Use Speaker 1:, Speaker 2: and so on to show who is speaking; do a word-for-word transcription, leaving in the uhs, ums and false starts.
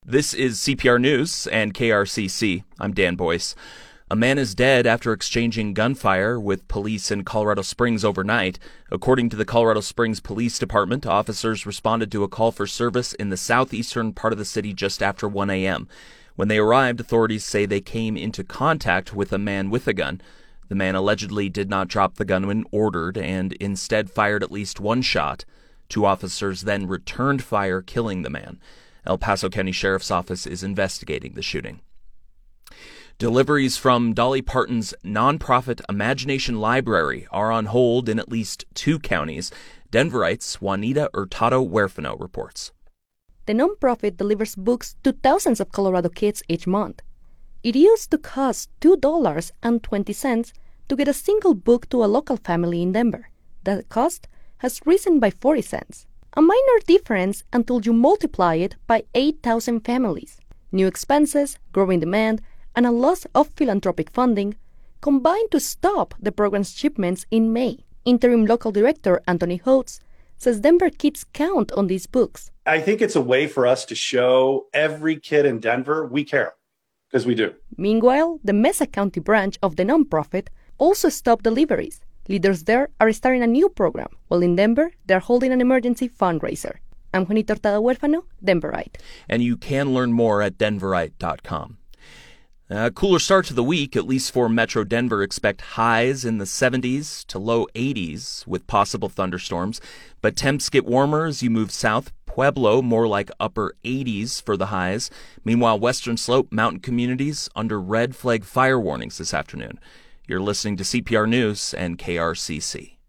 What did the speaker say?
Speaker 1: This is C P R News and K R C C. I'm Dan Boyce. A man is dead after exchanging gunfire with police in Colorado Springs overnight. According to the Colorado Springs Police Department, officers responded to a call for service in the southeastern part of the city just after one a.m. When they arrived, authorities say they came into contact with a man with a gun. The man allegedly did not drop the gun when ordered and instead fired at least one shot. Two officers then returned fire, killing the man. El Paso County Sheriff's Office is investigating the shooting. Deliveries from Dolly Parton's nonprofit Imagination Library are on hold in at least two counties. Denverite's Juanita Hurtado Huerfano reports.
Speaker 2: The nonprofit delivers books to thousands of Colorado kids each month. It used to cost two dollars and twenty cents to get a single book to a local family in Denver. That cost has risen by forty cents. A minor difference until you multiply it by eight thousand families. New expenses, growing demand, and a loss of philanthropic funding combined to stop the program's shipments in May. Interim local director Anthony Holtz says Denver kids count on these books.
Speaker 3: I think it's a way for us to show every kid in Denver we care, because we do.
Speaker 2: Meanwhile, the Mesa County branch of the nonprofit also stopped deliveries. Leaders there are starting a new program, while in Denver, they're holding an emergency fundraiser. I'm Juanita Hurtado Huerfano, Denverite.
Speaker 1: And you can learn more at denverite dot com. A cooler start to the week, at least for Metro Denver. Expect highs in the seventies to low eighties with possible thunderstorms. But temps get warmer as you move south. Pueblo, more like upper eighties for the highs. Meanwhile, Western Slope mountain communities under red flag fire warnings this afternoon. You're listening to C P R News and K R C C.